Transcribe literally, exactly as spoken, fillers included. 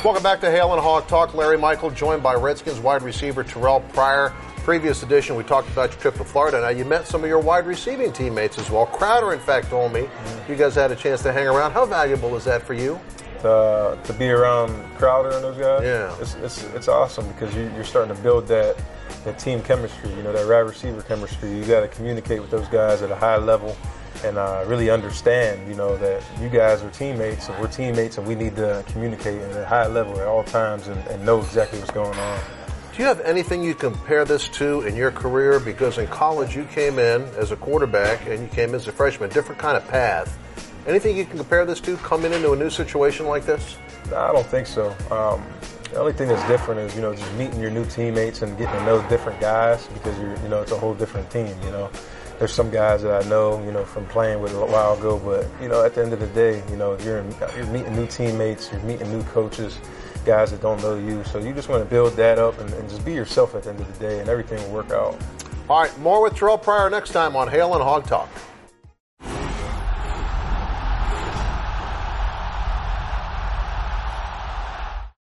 Welcome back to Hale and Hawk Talk. Larry Michael joined by Redskins wide receiver Terrell Pryor. Previous edition, we talked about your trip to Florida. Now, you met some of your wide receiving teammates as well. Crowder, in fact, told me mm-hmm. you guys had a chance to hang around. How valuable is that for you? Uh, to be around Crowder and those guys, yeah, it's it's, it's awesome because you, you're starting to build that that team chemistry. You know, that wide receiver chemistry. You got to communicate with those guys at a high level and uh, really understand. You know that you guys are teammates, and we're teammates, and we need to communicate at a high level at all times and, and know exactly what's going on. Do you have anything you compare this to in your career? Because in college you came in as a quarterback and you came in as a freshman, different kind of path. Anything you can compare this to coming into a new situation like this? No, I don't think so. Um, the only thing that's different is, you know, just meeting your new teammates and getting to know different guys because, you're, you know, it's a whole different team, you know. There's some guys that I know, you know, from playing with a while ago, but, you know, at the end of the day, you know, you're, in, you're meeting new teammates, you're meeting new coaches, guys that don't know you. So you just want to build that up and, and just be yourself at the end of the day, and everything will work out. All right, more with Terrell Pryor next time on Hale and Hawk Talk.